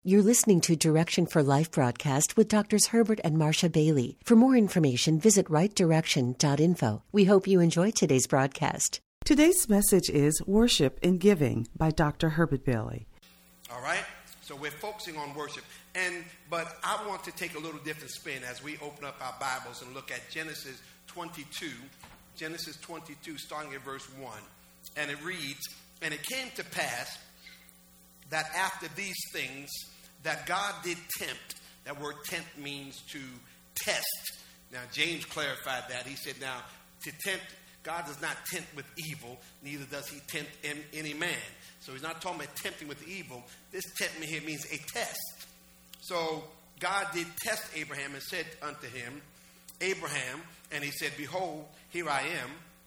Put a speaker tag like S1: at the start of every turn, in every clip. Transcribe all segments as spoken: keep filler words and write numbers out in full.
S1: You're listening to Direction for Life broadcast with Doctors Herbert and Marcia Bailey. For more information, visit right direction dot info. We hope you enjoy today's broadcast.
S2: Today's message is Worship and Giving by Doctor Herbert Bailey.
S3: All right, so we're focusing on worship, and but I want to take a little different spin as we open up our Bibles and look at Genesis twenty-two, Genesis twenty-two, starting at verse one, and it reads, "And it came to pass that after these things, that God did tempt." That word tempt means to test. Now, James clarified that. He said, now, to tempt, God does not tempt with evil, neither does he tempt any man. So he's not talking about tempting with evil. This tempt here means a test. So God did test Abraham and said unto him, Abraham, and he said, behold, here I am.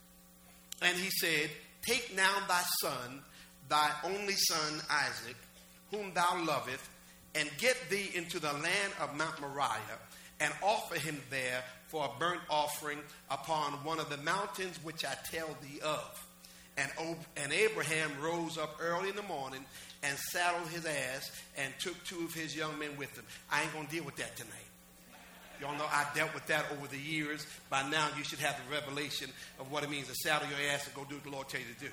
S3: And he said, take now thy son, thy only son Isaac, whom thou lovest, and get thee into the land of Mount Moriah, and offer him there for a burnt offering upon one of the mountains which I tell thee of. And, and Abraham rose up early in the morning and saddled his ass and took two of his young men with him. I ain't going to deal with that tonight. Y'all know I dealt with that over the years. By now you should have the revelation of what it means to saddle your ass and go do what the Lord tell you to do.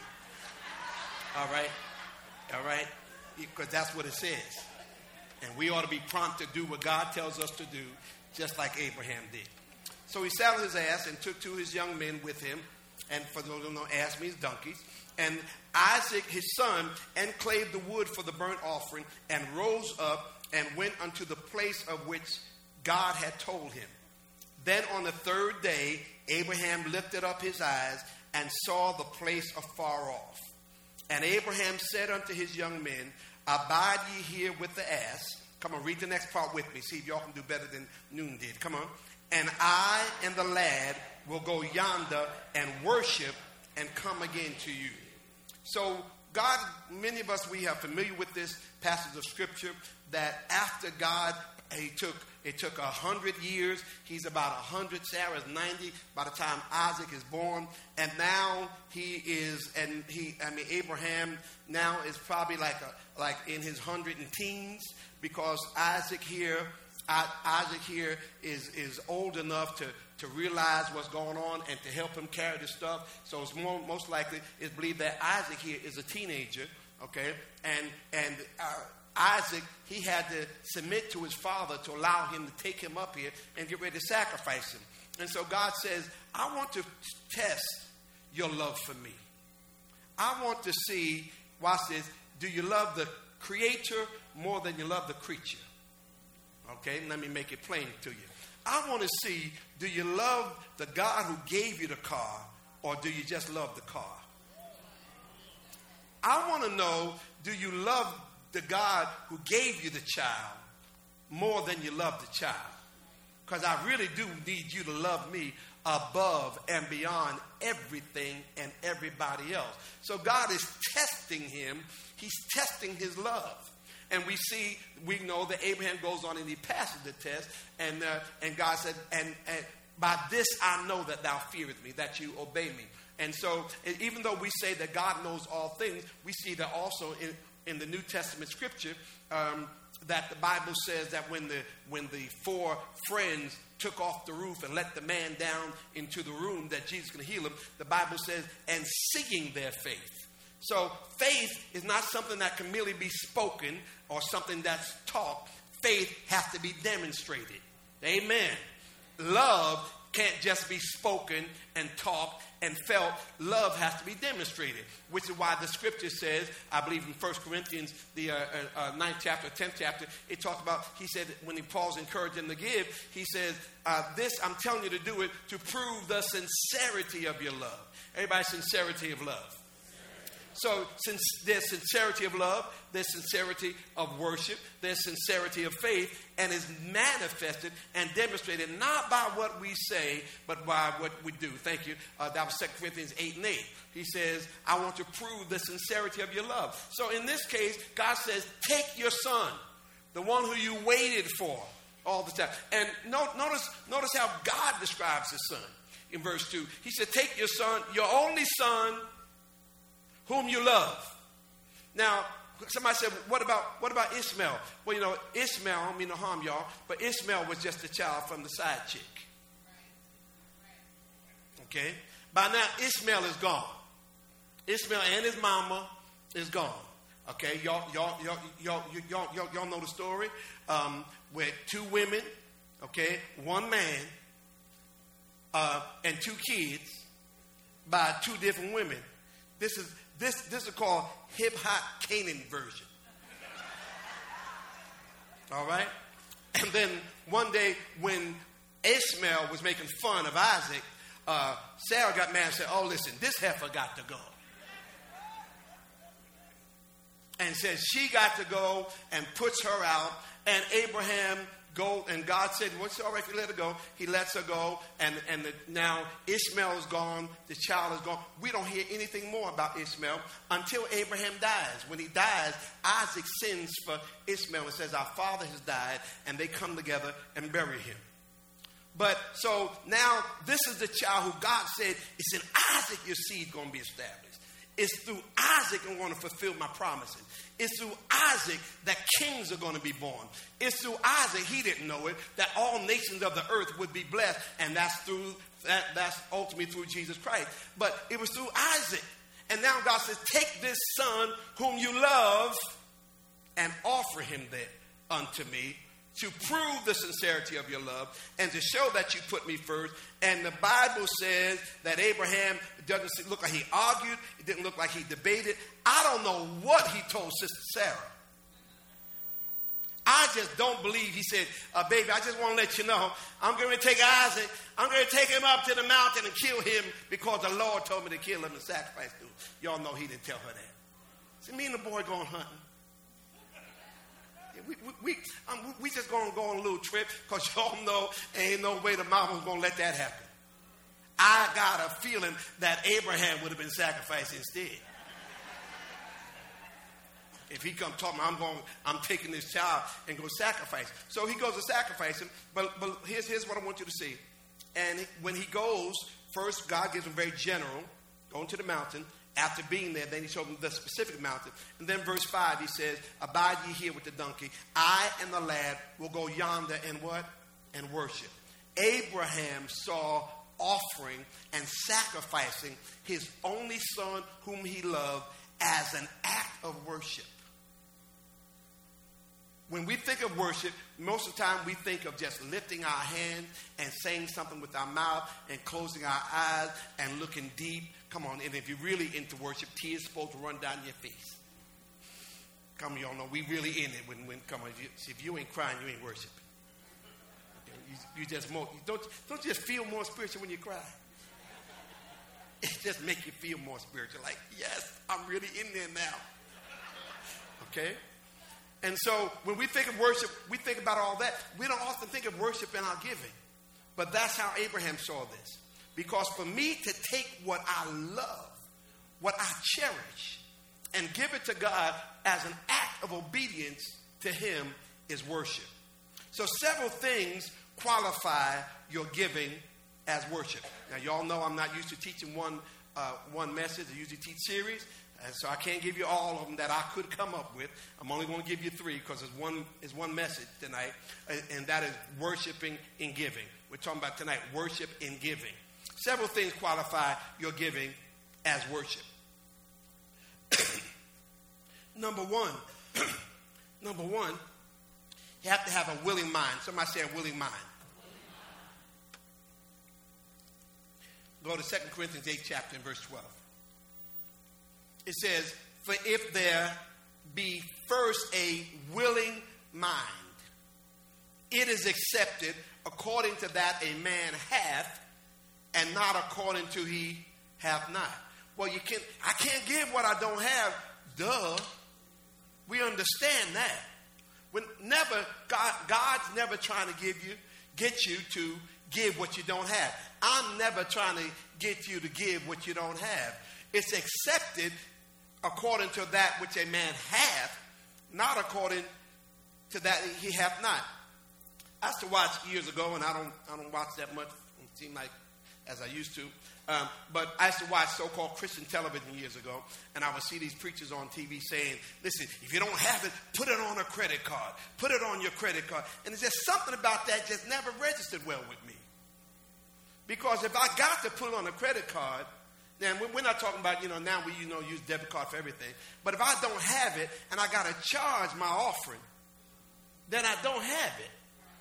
S3: All right? All right? Because that's what it says. And we ought to be prompt to do what God tells us to do, just like Abraham did. So he saddled his ass and took two of his young men with him. And for those who don't know, ass means donkeys. And Isaac, his son, enclaved the wood for the burnt offering, and rose up and went unto the place of which God had told him. Then on the third day, Abraham lifted up his eyes and saw the place afar off. And Abraham said unto his young men, abide ye here with the ass. Come on, read the next part with me. See if y'all can do better than Noon did. Come on. And I and the lad will go yonder and worship and come again to you. So God, many of us, we are familiar with this passage of scripture that after God, he took, it took a hundred years. He's about a hundred. Sarah's ninety by the time Isaac is born. And now he is, and he, I mean, Abraham now is probably like a, like in his hundred and teens, because Isaac here, I, Isaac here is, is old enough to, to realize what's going on and to help him carry the stuff. So it's more, most likely it's believed that Isaac here is a teenager, okay? And, and, uh, Isaac, he had to submit to his father to allow him to take him up here and get ready to sacrifice him. And so God says, I want to test your love for me. I want to see, watch this, do you love the creator more than you love the creature? Okay, let me make it plain to you. I want to see, do you love the God who gave you the car, or do you just love the car? I want to know, do you love the God who gave you the child more than you love the child? Because I really do need you to love me above and beyond everything and everybody else. So God is testing him. He's testing his love. And we see, we know that Abraham goes on and he passes the test. And uh, and God said, and, and by this I know that thou fearest me, that you obey me. And so even though we say that God knows all things, we see that also in in the New Testament scripture, um, that the Bible says that when the when the four friends took off the roof and let the man down into the room that Jesus can heal him, the Bible says, and seeing their faith. So faith is not something that can merely be spoken or something that's taught. Faith has to be demonstrated. Amen. Love can't just be spoken and taught and felt. Love has to be demonstrated, which is why the scripture says, I believe in First Corinthians, the uh, uh, ninth chapter, tenth chapter, it talks about, he said, when he Paul's encouraged him to give, he says, uh, this, I'm telling you to do it to prove the sincerity of your love. Everybody, sincerity of love. So since there's sincerity of love, there's sincerity of worship, there's sincerity of faith, and is manifested and demonstrated not by what we say, but by what we do. Thank you. Uh, that was Second Corinthians eight and eight. He says, I want to prove the sincerity of your love. So in this case, God says, take your son, the one who you waited for all the time. And no, notice, notice how God describes his son in verse two. He said, take your son, your only son, whom you love. Now, Somebody said, what about what about Ishmael? Well, you know, Ishmael, I don't mean no harm, y'all, but Ishmael was just a child from the side chick. Okay? By now, Ishmael is gone. Ishmael and his mama is gone. Okay? Y'all, y'all, y'all, y'all, y'all, y'all, y'all know the story? Um, with two women, okay, one man, uh, and two kids by two different women. This is this this is called hip hop Canaan version. All right? And then one day when Ishmael was making fun of Isaac, uh, Sarah got mad and said, oh, listen, this heifer got to go. And says she got to go and puts her out. And Abraham go, and God said, well, it's all right if you let her go. He lets her go, and, and the, now Ishmael is gone. The child is gone. We don't hear anything more about Ishmael until Abraham dies. When he dies, Isaac sends for Ishmael and says, our father has died, and they come together and bury him. But so now this is the child who God said, it's in Isaac your seed going to be established. It's through Isaac I'm going to fulfill my promises. It's through Isaac that kings are going to be born. It's through Isaac, he didn't know it, that all nations of the earth would be blessed. And that's through that, that's ultimately through Jesus Christ. But it was through Isaac. And now God says, take this son whom you love and offer him there unto me, to prove the sincerity of your love and to show that you put me first. And the Bible says that Abraham, it doesn't look like he argued. It didn't look like he debated. I don't know what he told Sister Sarah. I just don't believe he said, uh, baby, I just want to let you know, I'm going to take Isaac. I'm going to take him up to the mountain and kill him because the Lord told me to kill him and sacrifice to him. Y'all know he didn't tell her that. See, me and the boy going hunting. We, we, we, um, we just going to go on a little trip because y'all know ain't no way the mama's going to let that happen. I got a feeling that Abraham would have been sacrificed instead. If he come talk me, I'm going, I'm taking this child and go sacrifice. So he goes to sacrifice him. But, but here's, here's what I want you to see. And when he goes, first God gives him very general, going to the mountain. After being there, then he showed them the specific mountain. And then verse five, he says, abide ye here with the donkey. I and the lad will go yonder and what? And worship. Abraham saw offering and sacrificing his only son whom he loved as an act of worship. When we think of worship, most of the time we think of just lifting our hands and saying something with our mouth and closing our eyes and looking deep. Come on, and if you're really into worship, tears are supposed to run down your face. Come on, y'all know we really in it. When, when come on, if you, if you ain't crying, you ain't worshiping. Okay, you, you just more, you don't don't you just feel more spiritual when you cry. It just makes you feel more spiritual. Like, yes, I'm really in there now. Okay. And so when we think of worship, we think about all that. We don't often think of worship in our giving. But that's how Abraham saw this. Because for me to take what I love, what I cherish, and give it to God as an act of obedience to him is worship. So several things qualify your giving as worship. Now, y'all know I'm not used to teaching one, uh, one message. I usually teach series. And so I can't give you all of them that I could come up with. I'm only going to give you three because it's one, it's one message tonight, and, and that is worshiping and giving. We're talking about tonight worship and giving. Several things qualify your giving as worship. Number one, number one, you have to have a willing mind. Somebody say a willing mind. Go to Second Corinthians eighth chapter and verse twelve. It says, for if there be first a willing mind, it is accepted according to that a man hath, and not according to he hath not. Well, you can't, I can't give what I don't have. Duh. We understand that. When never, God, God's never trying to give you, get you to give what you don't have. I'm never trying to get you to give what you don't have. It's accepted according to that which a man hath, not according to that he hath not. I used to watch years ago, and I don't I don't watch that much. It seems like as I used to. Um, but I used to watch so-called Christian television years ago, and I would see these preachers on T V saying, listen, if you don't have it, put it on a credit card. Put it on your credit card. And there's just something about that just never registered well with me. Because if I got to put it on a credit card, then we're not talking about, you know, now we, you know, use debit card for everything. But if I don't have it and I got to charge my offering, then I don't have it.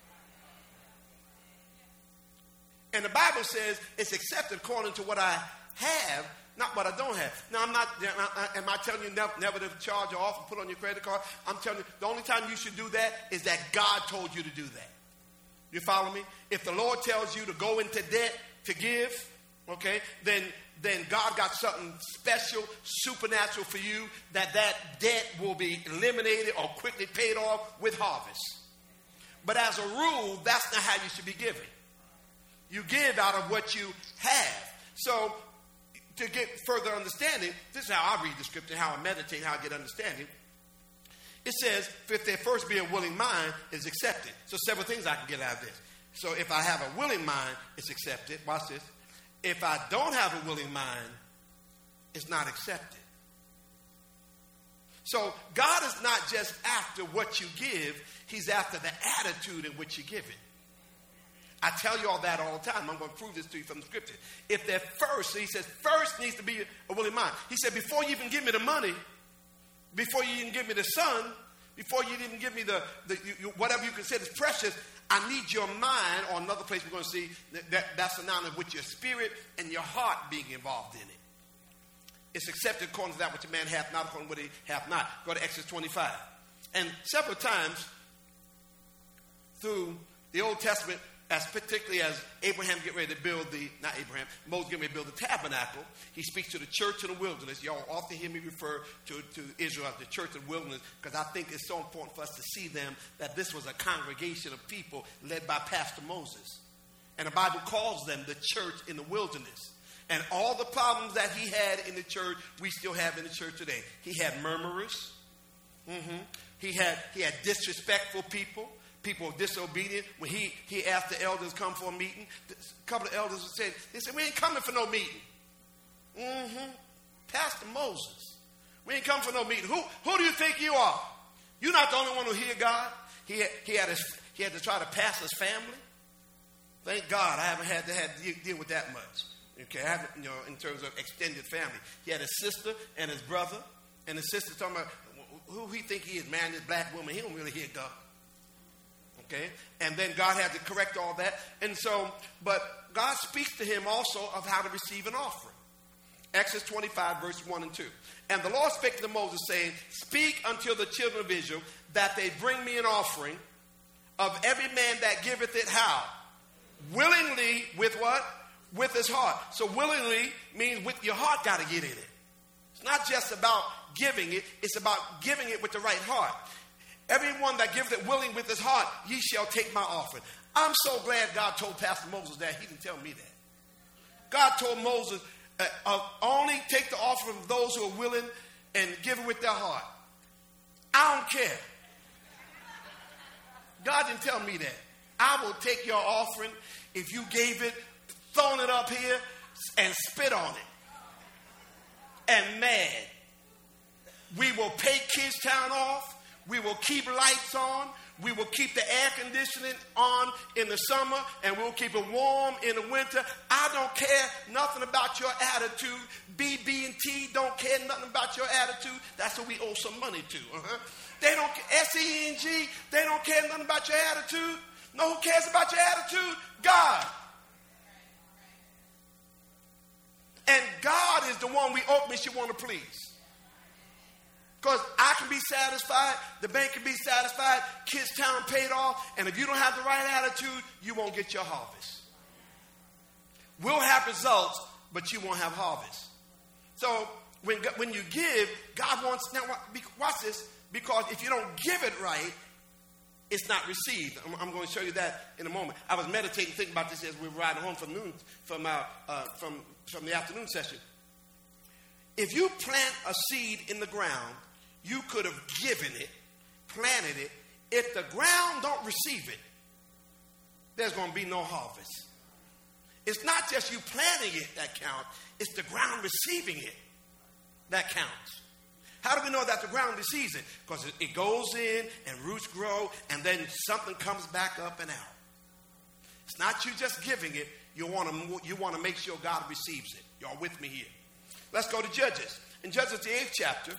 S3: And the Bible says it's accepted according to what I have, not what I don't have. Now, I'm not, am I telling you never, never to charge or off and put on your credit card? I'm telling you, the only time you should do that is that God told you to do that. You follow me? If the Lord tells you to go into debt to give, okay, then, then God got something special, supernatural for you, that that debt will be eliminated or quickly paid off with harvest. But as a rule, that's not how you should be giving. You give out of what you have. So to get further understanding, this is how I read the scripture, how I meditate, how I get understanding. It says, if there first be a willing mind, is accepted. So several things I can get out of this. So if I have a willing mind, it's accepted. Watch this. If I don't have a willing mind, it's not accepted. So God is not just after what you give. He's after the attitude in which you give it. I tell you all that all the time. I'm going to prove this to you from the scripture. If they're first, so he says, first needs to be a willing mind. He said, before you even give me the money, before you even give me the son, before you even give me the, the you, you, whatever you consider is precious, I need your mind, or another place we're going to see, that, that that's synonymous with your spirit and your heart being involved in it. It's accepted according to that which a man hath not, according to what he hath not. Go to Exodus twenty-five. And several times through the Old Testament, as particularly as Abraham get ready to build the, not Abraham, Moses get ready to build the tabernacle, he speaks to the church in the wilderness. Y'all often hear me refer to, to Israel as the church in the wilderness, because I think it's so important for us to see them that this was a congregation of people led by Pastor Moses. And the Bible calls them the church in the wilderness. And all the problems that he had in the church, we still have in the church today. He had murmurers. Mm-hmm. He had he had disrespectful people. People were disobedient. When he, he asked the elders to come for a meeting, a couple of elders said, they said, we ain't coming for no meeting. Mm-hmm. Pastor Moses. We ain't coming for no meeting. Who, who do you think you are? You're not the only one who hear God. He had, he had, his, he had to try to pass his family. Thank God I haven't had to have to deal with that much. Okay, I haven't, you know, in terms of extended family. He had a sister and his brother. And the sister talking about, who he think he is, man, this black woman, he don't really hear God. Okay, and then God had to correct all that. And so, but God speaks to him also of how to receive an offering. Exodus twenty-five, verse one and two. And the Lord spake to Moses, saying, speak unto the children of Israel that they bring me an offering of every man that giveth it how? Willingly with what? With his heart. So willingly means with your heart got to get in it. It's not just about giving it. It's about giving it with the right heart. Everyone that giveth it willing with his heart, ye shall take my offering. I'm so glad God told Pastor Moses that. He didn't tell me that. God told Moses, uh, uh, only take the offering of those who are willing and give it with their heart. I don't care. God didn't tell me that. I will take your offering if you gave it, thrown it up here, and spit on it. And mad. We will pay Kidstown off. We will keep lights on. We will keep the air conditioning on in the summer, and we'll keep it warm in the winter. I don't care nothing about your attitude. B B and T don't care nothing about your attitude. That's what we owe some money to. Uh-huh. They don't, S E N G, they don't care nothing about your attitude. No, who cares about your attitude? God. And God is the one we ultimately should want to please. Because I can be satisfied, the bank can be satisfied, Kidstown paid off, and if you don't have the right attitude, you won't get your harvest. We'll have results, but you won't have harvest. So when, when you give, God wants, now watch this, because if you don't give it right, it's not received. I'm, I'm going to show you that in a moment. I was meditating, thinking about this as we were riding home from noon, from, our, uh, from, from the afternoon session. If you plant a seed in the ground, you could have given it, planted it. If the ground don't receive it, there's going to be no harvest. It's not just you planting it that counts. It's the ground receiving it that counts. How do we know that the ground receives it? Because it, it goes in and roots grow and then something comes back up and out. It's not you just giving it. You want to you want to make sure God receives it. Y'all with me here? Let's go to Judges. In Judges, the eighth chapter,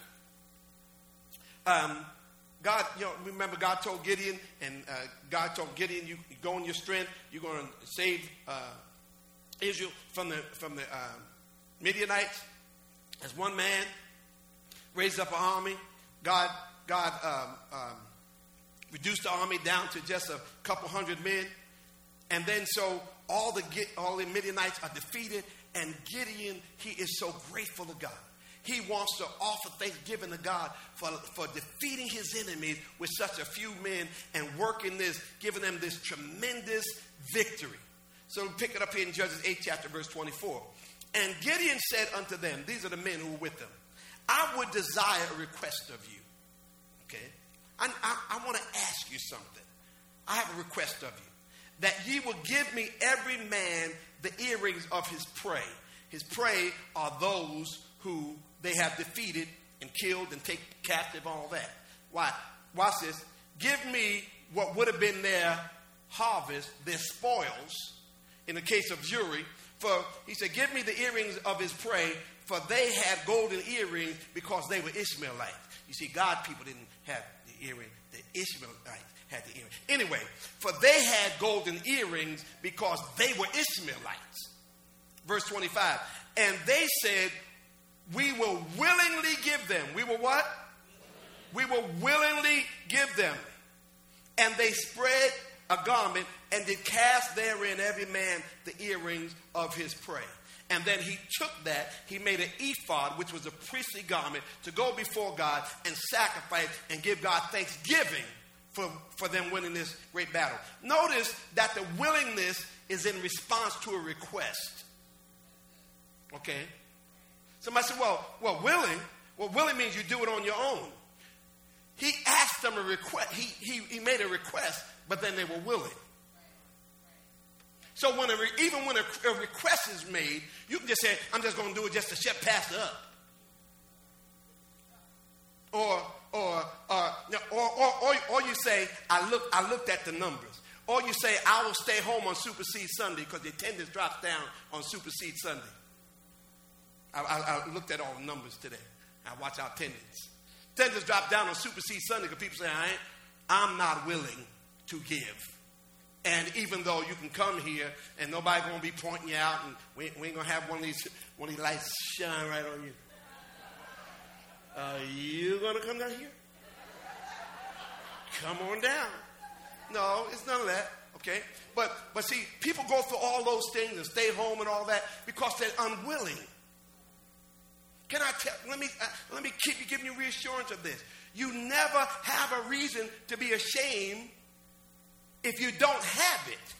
S3: um, God, you know, remember God told Gideon, and uh, God told Gideon, you, you go in your strength, you're going to save uh, Israel from the from the uh, Midianites. As one man raised up an army, God God um, um, reduced the army down to just a couple hundred men, and then so all the all the Midianites are defeated, and Gideon, he is so grateful to God. He wants to offer thanksgiving to God for, for defeating his enemies with such a few men and working this, giving them this tremendous victory. So we pick it up here in Judges eight, chapter verse twenty-four. And Gideon said unto them, these are the men who were with them, I would desire a request of you. Okay? I, I, I want to ask you something. I have a request of you. That ye will give me every man the earrings of his prey. His prey are those who they have defeated and killed and taken captive, all that. Why? Watch this. Give me what would have been their harvest, their spoils, in the case of Uri. For, he said, give me the earrings of his prey, for they had golden earrings because they were Ishmaelites. You see, God people didn't have the earring. The Ishmaelites had the earring. Anyway, for they had golden earrings because they were Ishmaelites. Verse twenty-five. And they said, we will willingly give them. We will what? We will willingly give them. And they spread a garment and did cast therein every man the earrings of his prey. And then he took that, he made an ephod, which was a priestly garment, to go before God and sacrifice and give God thanksgiving for, for them winning this great battle. Notice that the willingness is in response to a request. Okay? Somebody said, well, well, willing, well, willing means you do it on your own. He asked them a request. He, he, he made a request, but then they were willing. So when a re, even when a, a request is made, you can just say, I'm just going to do it just to shut Pastor up. Or, or, uh, or, or, or, or you say, I, look, I looked at the numbers. Or you say, I will stay home on Super Seed Sunday because the attendance drops down on Super Seed Sunday. I, I, I looked at all the numbers today. I watch our attendance. Attendance drop down on Super Seed Sunday because people say, I ain't, I'm not willing to give. And even though you can come here and nobody's going to be pointing you out and we, we ain't going to have one of these one of these lights shine right on you. Are you going to come down here? Come on down. No, it's none of that. Okay? But, but see, people go through all those things and stay home and all that because they're unwilling. Can I tell, let me, uh, let me keep giving you reassurance of this. You never have a reason to be ashamed if you don't have it.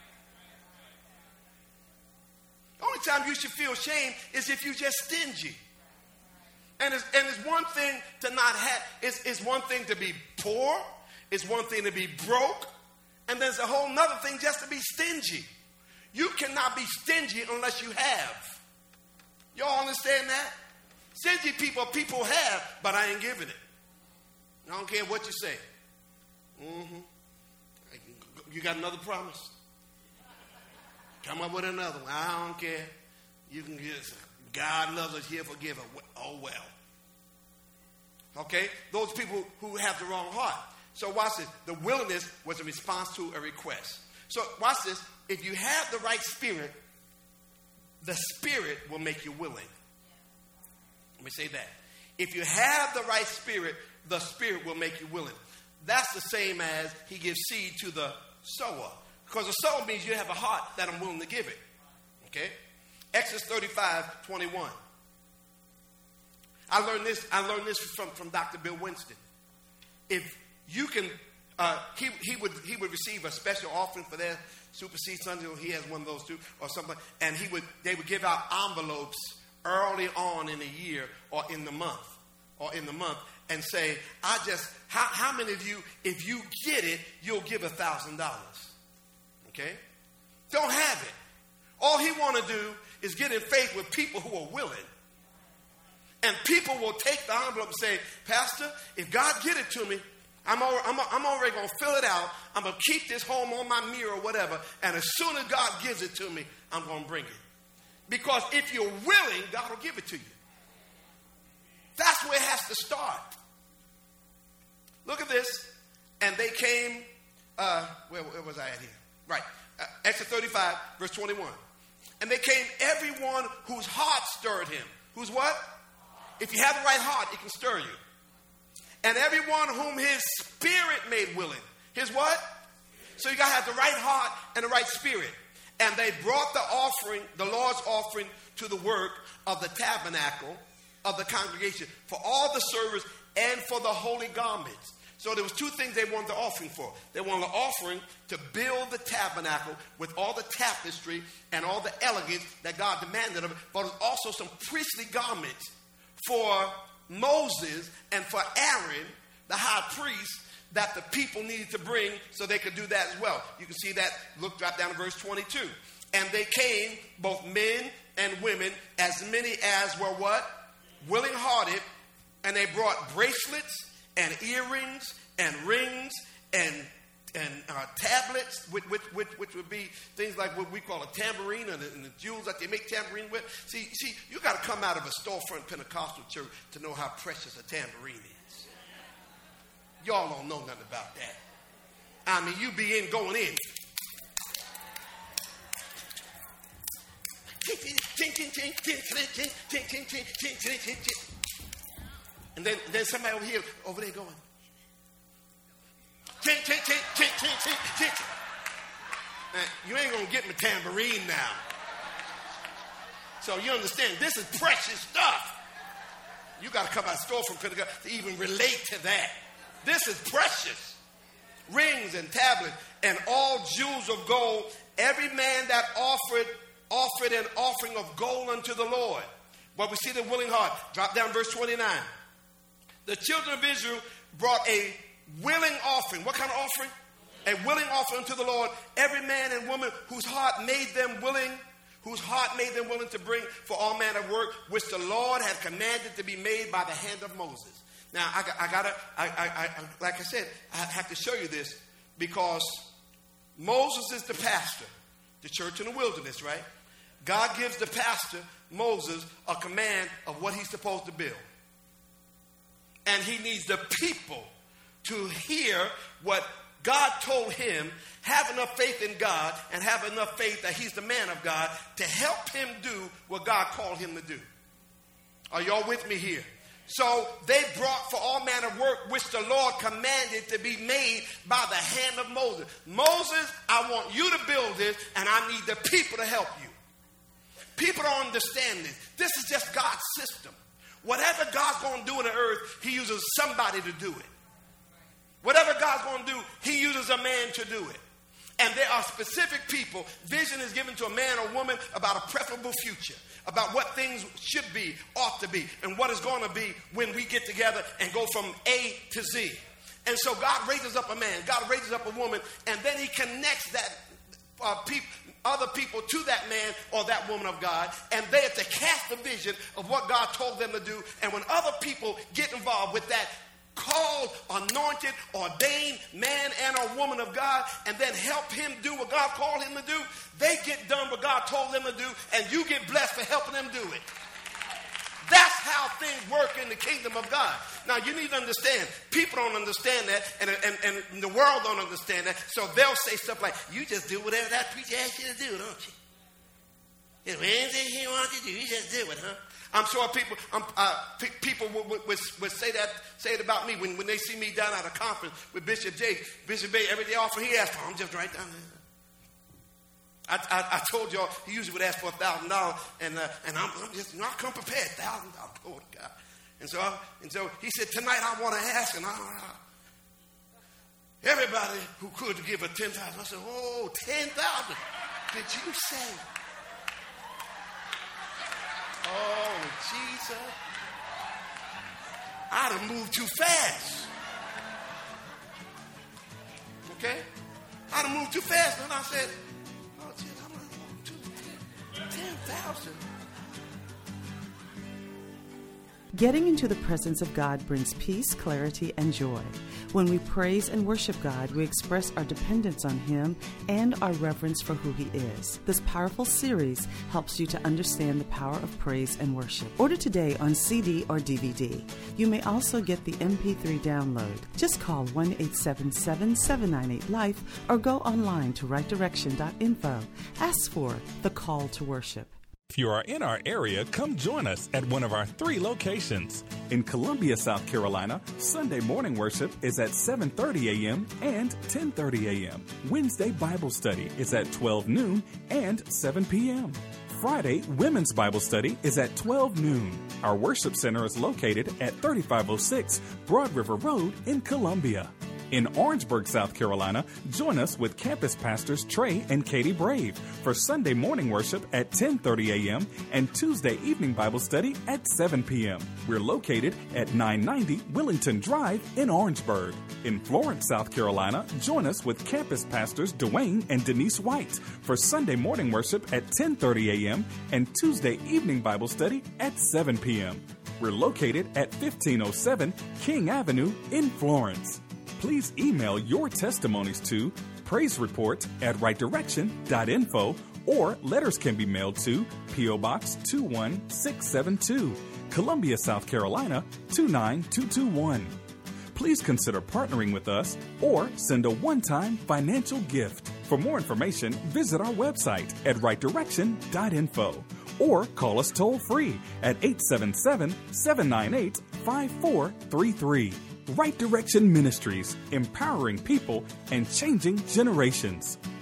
S3: The only time you should feel shame is if you're just stingy. And it's, and it's one thing to not have, it's, it's one thing to be poor, it's one thing to be broke, and there's a whole nother thing just to be stingy. You cannot be stingy unless you have. Y'all understand that? Stingy people, people have, but I ain't giving it. I don't care what you say. Mm-hmm. You got another promise? Come up with another one. I don't care. You can just, God loves us, he'll forgive us. Oh, well. Okay? Those people who have the wrong heart. So watch this. The willingness was a response to a request. So watch this. If you have the right spirit, the spirit will make you willing. Let me say that. If you have the right spirit, the spirit will make you willing. That's the same as he gives seed to the sower. Because the sower means you have a heart that I'm willing to give it. Okay? Exodus thirty-five twenty-one. I learned this, I learned this from, from Doctor Bill Winston. If you can, uh, he, he would he would receive a special offering for their Super Seed Sunday, or he has one of those too, or something, and he would they would give out envelopes early on in the year or in the month, or in the month, and say, I just, how, how many of you, if you get it, you'll give a thousand dollars? Okay? Don't have it. All he want to do is get in faith with people who are willing. And people will take the envelope and say, Pastor, if God get it to me, I'm, al- I'm, I'm already going to fill it out. I'm going to keep this home on my mirror or whatever. And as soon as God gives it to me, I'm going to bring it. Because if you're willing, God will give it to you. That's where it has to start. Look at this. And they came, uh, where, where was I at here? Right. Uh, Exodus thirty-five, verse twenty-one. And they came everyone whose heart stirred him. Whose what? If you have the right heart, it can stir you. And everyone whom his spirit made willing. His what? So you got to have the right heart and the right spirit. And they brought the offering, the Lord's offering, to the work of the tabernacle of the congregation for all the service and for the holy garments. So there was two things they wanted the offering for. They wanted the offering to build the tabernacle with all the tapestry and all the elegance that God demanded of it, but also some priestly garments for Moses and for Aaron, the high priest, that the people needed to bring so they could do that as well. You can see that. Look, drop down to verse twenty-two. And they came, both men and women, as many as were what? Willing-hearted. And they brought bracelets and earrings and rings and and uh, tablets, which, which, which, which would be things like what we call a tambourine and the, and the jewels that they make tambourine with. See, see, you got to come out of a storefront Pentecostal church to know how precious a tambourine is. Y'all don't know nothing about that. I mean, you be in going in. And then, then somebody over here, over there going. Now, you ain't going to get my tambourine now. So you understand, this is precious stuff. You got to come out of the store from Pentecost to even relate to that. This is precious. Rings and tablets and all jewels of gold. Every man that offered, offered an offering of gold unto the Lord. But we see the willing heart. Drop down verse twenty-nine. The children of Israel brought a willing offering. What kind of offering? A willing offering to the Lord. Every man and woman whose heart made them willing, whose heart made them willing to bring for all manner of work, which the Lord had commanded to be made by the hand of Moses. Now, I, I gotta, I, I, I, like I said, I have to show you this because Moses is the pastor, the church in the wilderness, right? God gives the pastor, Moses, a command of what he's supposed to build. And he needs the people to hear what God told him, have enough faith in God, and have enough faith that he's the man of God to help him do what God called him to do. Are y'all with me here? So they brought for all manner of work which the Lord commanded to be made by the hand of Moses. Moses, I want you to build this, and I need the people to help you. People don't understand this. This is just God's system. Whatever God's going to do in the earth, he uses somebody to do it. Whatever God's going to do, he uses a man to do it. And there are specific people. Vision is given to a man or woman about a preferable future, about what things should be, ought to be, and what is going to be when we get together and go from A to Z. And so God raises up a man, God raises up a woman, and then he connects that uh, people, other people to that man or that woman of God, and they have to cast the vision of what God told them to do. And when other people get involved with that called, anointed, ordained man and a woman of God, and then help him do what God called him to do, they get done what God told them to do, and you get blessed for helping them do it. That's how things work in the kingdom of God. Now, you need to understand, people don't understand that, and, and, and the world don't understand that, so they'll say stuff like, you just do whatever that preacher asks you to do, don't you? You know, anything he wants you to do, you just do it, huh? I'm sure people um, uh, p- people would, would, would, would say that say it about me when, when they see me down at a conference with Bishop J. Bishop J, every day offer he asks for, I'm just right down there. I, I, I told y'all he usually would ask for a thousand dollars, and uh, and I'm, I'm just you know I come prepared, thousand dollars, oh God. And so I, and so he said tonight I want to ask, and I, I, everybody who could give a ten thousand. I said, oh, ten thousand? Did you say? Oh, Jesus. I'd have moved too fast. Okay? I'd have moved too fast. And I said, oh, Jesus, I'm not moving too fast. Nelson.
S2: Getting into the presence of God brings peace, clarity, and joy. When we praise and worship God, we express our dependence on Him and our reverence for who He is. This powerful series helps you to understand the power of praise and worship. Order today on C D or D V D. You may also get the M P three download. Just call one eight seven seven, seven nine eight, LIFE or go online to right direction dot info. Ask for the Call to Worship.
S4: If you are in our area, come join us at one of our three locations. In Columbia, South Carolina, Sunday morning worship is at seven thirty a.m. and ten thirty a.m. Wednesday Bible study is at twelve noon and seven p.m. Friday Women's Bible study is at twelve noon. Our worship center is located at thirty-five oh six Broad River Road in Columbia. In Orangeburg, South Carolina, join us with campus pastors Trey and Katie Brave for Sunday morning worship at ten thirty a.m. and Tuesday evening Bible study at seven p.m. We're located at nine ninety Willington Drive in Orangeburg. In Florence, South Carolina, join us with campus pastors Dwayne and Denise White for Sunday morning worship at ten thirty a.m. and Tuesday evening Bible study at seven p.m. We're located at fifteen oh seven King Avenue in Florence. Please email your testimonies to praisereport at right direction dot info or letters can be mailed to P O. Box two one six seven two, Columbia, South Carolina two nine two two one. Please consider partnering with us or send a one-time financial gift. For more information, visit our website at right direction dot info or call us toll-free at eight seven seven, seven nine eight, five four three three. Right Direction Ministries, empowering people and changing generations.